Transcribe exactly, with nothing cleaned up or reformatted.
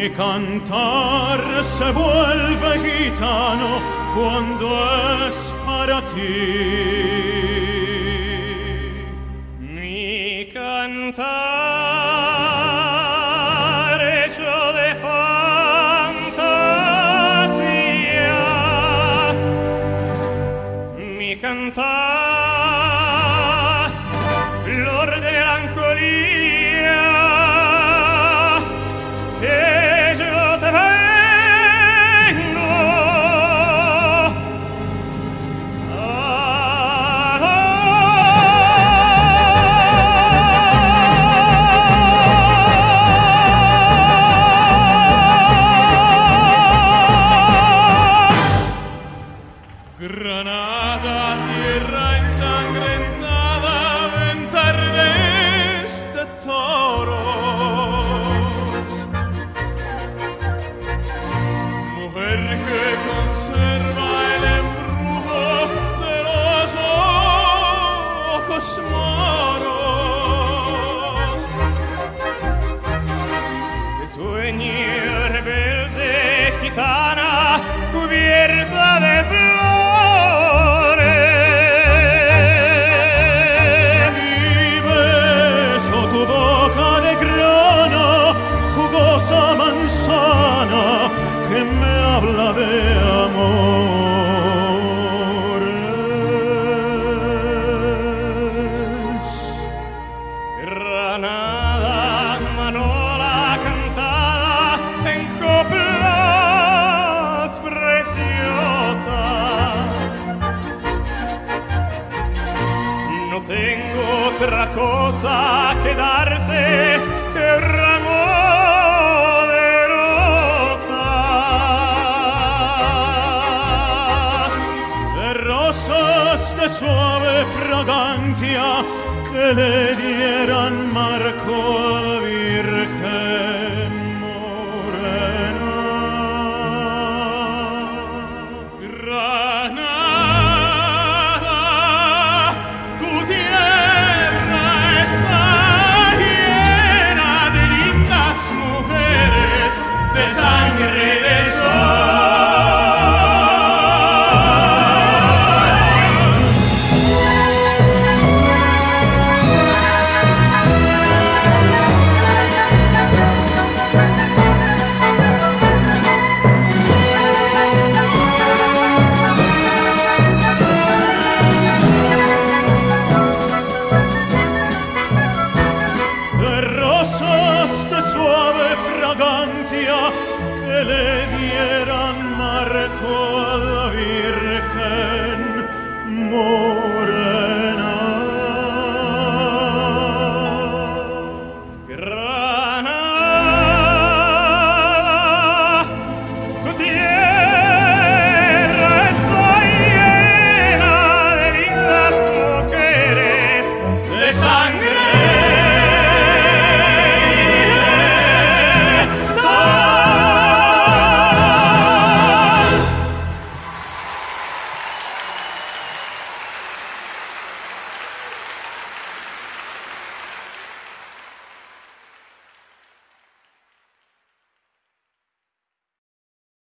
Mi cantar se vuelve gitano cuando es para ti. Mi cantar hecho de fantasía, mi cantar flor de melancolía, que yo te vengo a Granada, tierra ensangrentada, ventardes de toros, mujer que conserva el embrujo de los ojos moros, que sueñe rebelde gitana cubierta de flores. Que me habla de amores. Granada, manola cantada en coplas preciosas. No tengo otra cosa que darte que un ramo de suave fragancia que le dieran marco a la Virgen morena. Granada, tu tierra está llena de lindas mujeres, de sangre de sol. Que le dieran marco a la Virgen morena.